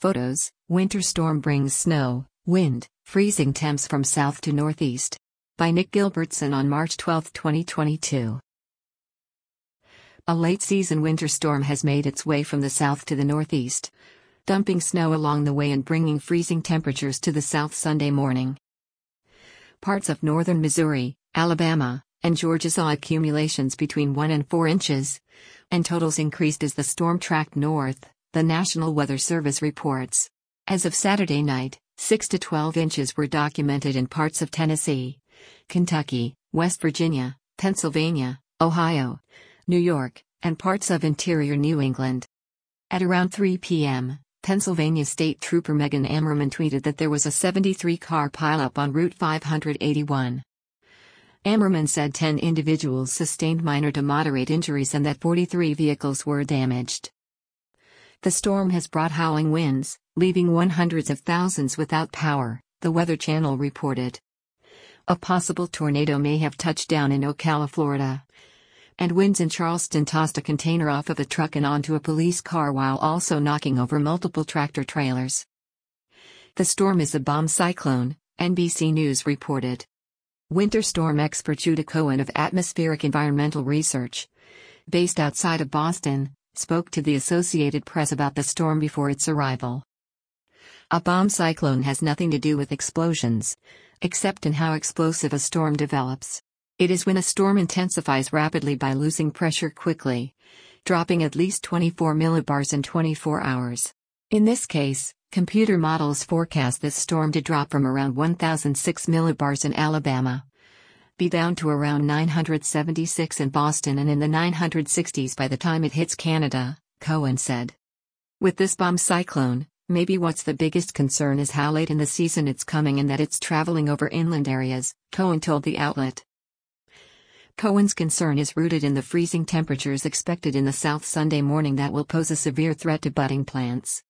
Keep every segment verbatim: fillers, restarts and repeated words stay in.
Photos: Winter storm brings snow, wind, freezing temps from south to northeast. By Nick Gilbertson on March twelfth, twenty twenty-two. A late-season winter storm has made its way from the south to the northeast, dumping snow along the way and bringing freezing temperatures to the south Sunday morning. Parts of northern Missouri, Alabama, and Georgia saw accumulations between one and four inches, and totals increased as the storm tracked north, the National Weather Service reports. As of Saturday night, six to twelve inches were documented in parts of Tennessee, Kentucky, West Virginia, Pennsylvania, Ohio, New York, and parts of interior New England. At around three p m, Pennsylvania State Trooper Megan Ammerman tweeted that there was a seventy-three car pileup on Route five eighty-one. Ammerman said ten individuals sustained minor to moderate injuries and that forty-three vehicles were damaged. The storm has brought howling winds, leaving one hundreds of thousands without power, the Weather Channel reported. A possible tornado may have touched down in Ocala, Florida. And winds in Charleston tossed a container off of a truck and onto a police car while also knocking over multiple tractor trailers. The storm is a bomb cyclone, N B C News reported. Winter storm expert Judah Cohen of Atmospheric Environmental Research, based outside of Boston, spoke to the Associated Press about the storm before its arrival. A bomb cyclone has nothing to do with explosions, except in how explosive a storm develops. It is when a storm intensifies rapidly by losing pressure quickly, dropping at least twenty-four millibars in twenty-four hours. In this case, computer models forecast this storm to drop from around one thousand six millibars in Alabama, be down to around nine hundred seventy-six in Boston and in the nine hundred sixties by the time it hits Canada, Cohen said. With this bomb cyclone, maybe what's the biggest concern is how late in the season it's coming and that it's traveling over inland areas, Cohen told the outlet. Cohen's concern is rooted in the freezing temperatures expected in the south Sunday morning that will pose a severe threat to budding plants.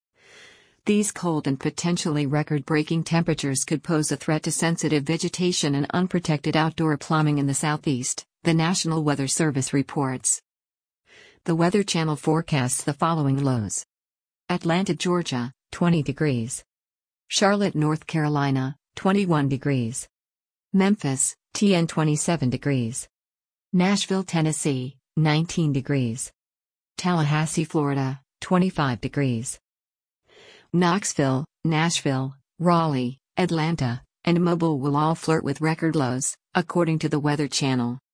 These cold and potentially record-breaking temperatures could pose a threat to sensitive vegetation and unprotected outdoor plumbing in the southeast, the National Weather Service reports. The Weather Channel forecasts the following lows. Atlanta, Georgia, twenty degrees. Charlotte, North Carolina, twenty-one degrees. Memphis, T N twenty-seven degrees. Nashville, Tennessee, nineteen degrees. Tallahassee, Florida, twenty-five degrees. Knoxville, Nashville, Raleigh, Atlanta, and Mobile will all flirt with record lows, according to the Weather Channel.